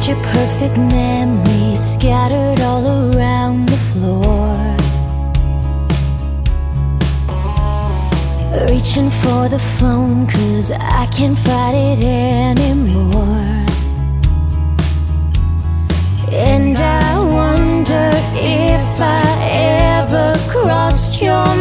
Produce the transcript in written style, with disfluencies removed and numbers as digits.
Picture perfect memories scattered all around the floor. Reaching for the phone 'cause I can't fight it anymore. And I wonder if I ever crossed your